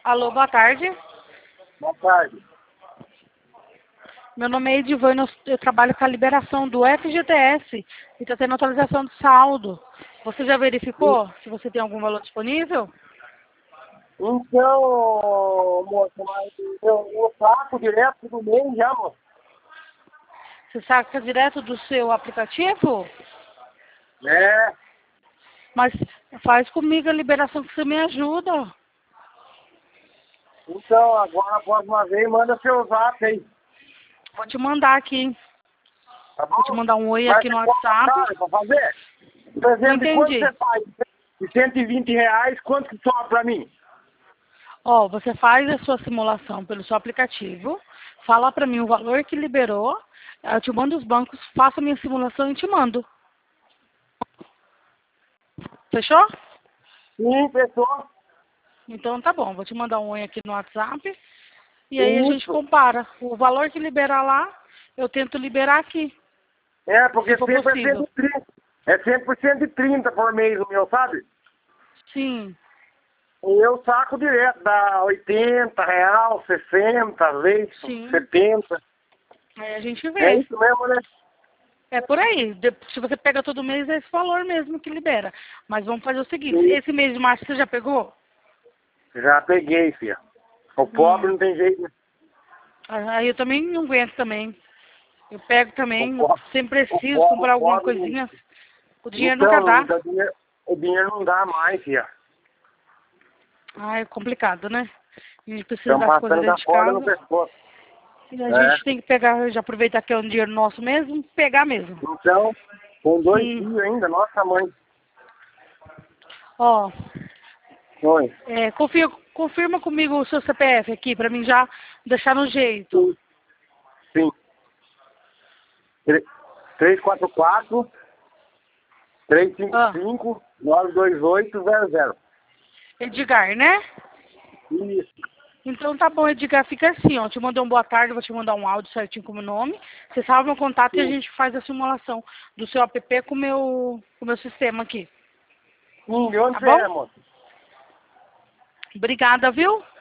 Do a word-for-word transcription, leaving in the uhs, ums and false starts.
Alô, boa tarde. Boa tarde. Meu nome é Edivane, eu eu trabalho com a liberação do F G T S e está tendo atualização do saldo. Você já verificou se você tem algum valor disponível? Então, moça, mas eu, eu saco direto do mês já, moça. Você saca direto do seu aplicativo? É. Mas faz comigo a liberação que você me ajuda. Então, agora a próxima vez, manda seu zap aí. Vou te mandar aqui. Tá bom? Vou te mandar um oi Mas aqui no você cobra WhatsApp. caro pra fazer? Por Não exemplo, quanto entendi. você faz? De cento e vinte reais, quanto que sobra pra mim? Ó, você faz a sua simulação pelo seu aplicativo, fala pra mim o valor que liberou, eu te mando os bancos, faço a minha simulação e te mando. Fechou? Sim, pessoal. Então tá bom, vou te mandar um oi aqui no WhatsApp e aí a gente Isso. compara. O valor que liberar lá, eu tento liberar aqui, É, se porque for sempre é possível. cento e trinta. É cem por cento e trinta por mês o meu, sabe? Sim, E eu saco direto, dá oitenta real, sessenta, às vezes, sim. setenta. Aí a gente É vê. isso mesmo, né? É por aí. De- Se você pega todo mês, é esse valor mesmo que libera. Mas vamos fazer o seguinte, Sim. esse mês de março você já pegou? Já peguei, filha. O pobre Hum. não tem jeito, né? Aí eu também não aguento também. Eu pego O também, pobre, sempre o preciso pobre, o comprar alguma pobre não... coisinha. O dinheiro nunca Então, dá. o dinheiro, o dinheiro não dá mais, filha. Ah, é complicado, né? A gente precisa Estão das coisas passando com dentro a de corda no casa. pescoço. E a É. gente tem que pegar, já aproveitar que é um dinheiro nosso mesmo, pegar mesmo. Então, com dois Hum. filhos ainda, nossa mãe. Ó, Oi. é, confia, confirma comigo o seu C P F aqui, pra mim já deixar no jeito. Sim. Sim. três quatro quatro, três cinco Ah, cinco, nove dois oito zero zero. Edgar, né? Isso. Então tá bom, Edgar, fica assim, ó. Te mandei um boa tarde, vou te mandar um áudio certinho com o meu nome. Você salva meu contato e a Sim. gente faz a simulação do seu app com o meu, com o meu sistema aqui. Sim, de onde Tá você é, bom? moço? Obrigada, viu?